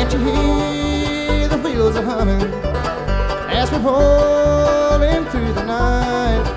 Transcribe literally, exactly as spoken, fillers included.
Can't you hear the wheels are humming as we're pulling through the night?